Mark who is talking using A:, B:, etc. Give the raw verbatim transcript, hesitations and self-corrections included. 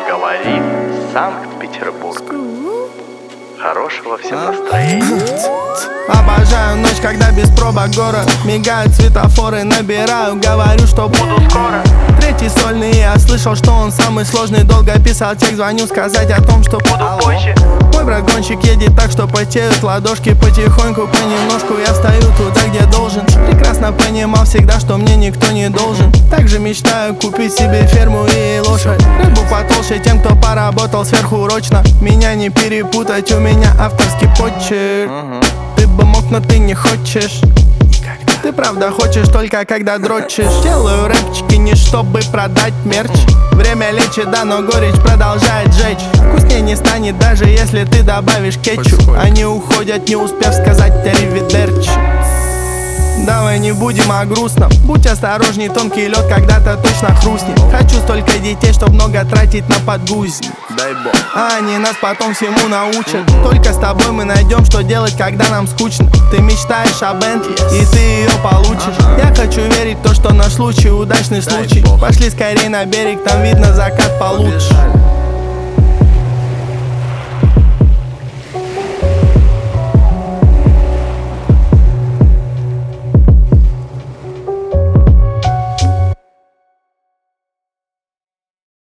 A: Говорит Санкт-Петербург. Хорошего всем настроения.
B: Обожаю ночь, когда без пробок город. Мигают светофоры, набираю, говорю, что буду скоро. Третий сольный, я слышал, что он самый сложный. Долго писал текст, звоню сказать о том, что буду позже. Мой брат-гонщик едет так, что потеют ладошки. Потихоньку, понемножку я встаю туда, где должен. Прекрасно понимал всегда, что мне никто не должен. Также мечтаю купить себе ферму и лошадь. Рыбу потолще тем, кто поработал сверхурочно. Меня не перепутать, у меня авторский почерк. Ты бы мог, но ты не хочешь. Ты правда хочешь только когда дрочишь. Делаю рэпчики не чтобы продать мерч. Время лечит, да, но горечь продолжает жечь. Вкуснее не станет, даже если ты добавишь кетчуп. Они уходят, не успев сказать аривидерчи. Давай не будем о грустном. Будь осторожней, тонкий лед когда-то точно хрустнет. Хочу столько детей, чтоб много тратить на подгузник.
A: Дай бог.
B: А они нас потом всему научат. Только с тобой мы найдем, что делать, когда нам скучно. Ты мечтаешь о Бентли, и ты ее получишь. Я хочу верить в то, что наш случай удачный случай. Пошли скорее на берег, там видно закат получше.